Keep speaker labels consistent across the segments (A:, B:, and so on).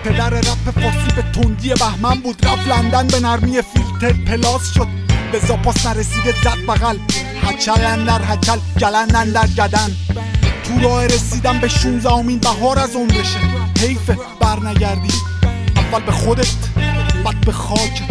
A: پدر رپ فارسی به تندی بهمن بود، رفت لندن به نرمی فیلتر پلاس شد، به زاپاس نرسیده زد بغل، هچل اندر هچل گلن اندر گدن. تو راه رسیدم به 16مین بهار از عمرشه، حیفه برنگردی، اول به خودت بعد به خاک.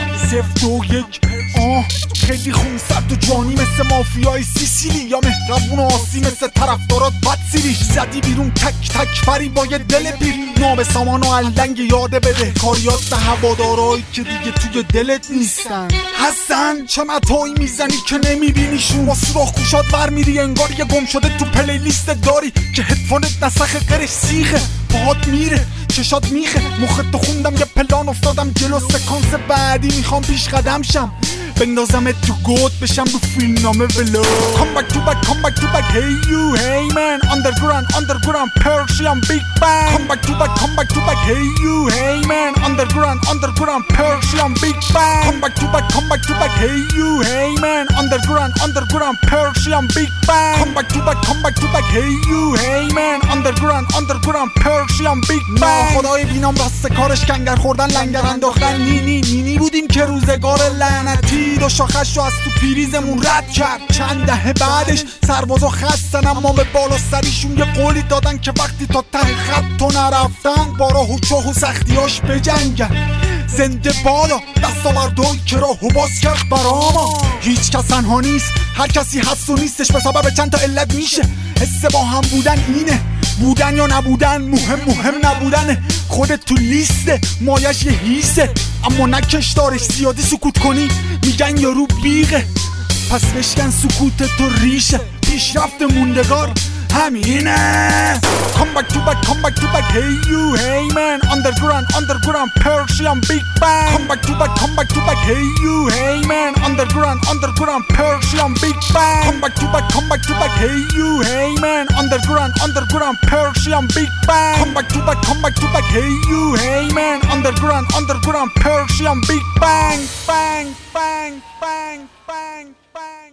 A: 021 خیلی خونسرد و جانی مثل مافیای سیسیلی، یا مهربون و آسی مثل طرفدارات بد سیریش. زدی بیرون تک تک فری با یه دل پیر، نام سامان و علنگ یاده بده کاریات به هوادارایی که دیگه توی دلت نیستن. حسن چه متایی میزنی که نمیبینیشون، با سوراخ گوشات ور میری انگار یه گم شده تو پلیلیست داری که هدفونت نسخ قرش سیخه، باهات میره چشات میخه، مخت خوندم یه پلان افتادم جلو، سکانس بعدی میخوام پیش قدم شم، بندازمت تو گود بشم رو فیلم نامه ولو. Come back to back, come back to back, hey you, hey man, underground, underground, Persian big bang. Come back to back, come back to back, hey you, hey man, underground, underground, Persian big bang. Come back to back, come back to back, hey you, hey man, underground, underground, Persian big bang. Come back to back, come back to back, hey you, hey man, underground, underground, Persian big bang. خدای بینام راست کارش کنگر خوردن لنگر انداختن، نینی بودیم که روزگار لعنتی دو شاخش رو از تو پیریزمون رد کرد. چند دهه بعدش سربازا خستن، اما به بالا سریشون یه قولی دادن که وقتی تا ته خط تو نرفتن با راه و چاه و سختیاش بجنگن. زنده بالا دستاوردهایی که راهو باز کرد براما. هیچ کس تنها نیست، هر کسی هست و نیستش به سبب چند تا علت میشه. حس با هم بودن اینه، بودن یا نبودن، مهم نبودن. خودت تو لیسته، مایش یه هیسه، اما نکش دارش زیادی سکوت کنی میگن یارو بیغه، پس بشکن سکوت تو ریشه. پیشرفت موندگار همینه. Come back to back, come back to back, hey you, hey man, underground, underground, Persian big bang. Come back to back, come back to back, hey you, hey man, underground, underground, Persian big bang. Come back to back, come back to back, hey you, hey man, underground, underground, Persian big bang. Come back to back, come back to back, hey you, hey man, underground, underground, Persian big bang, bang, bang, bang, bang, bang.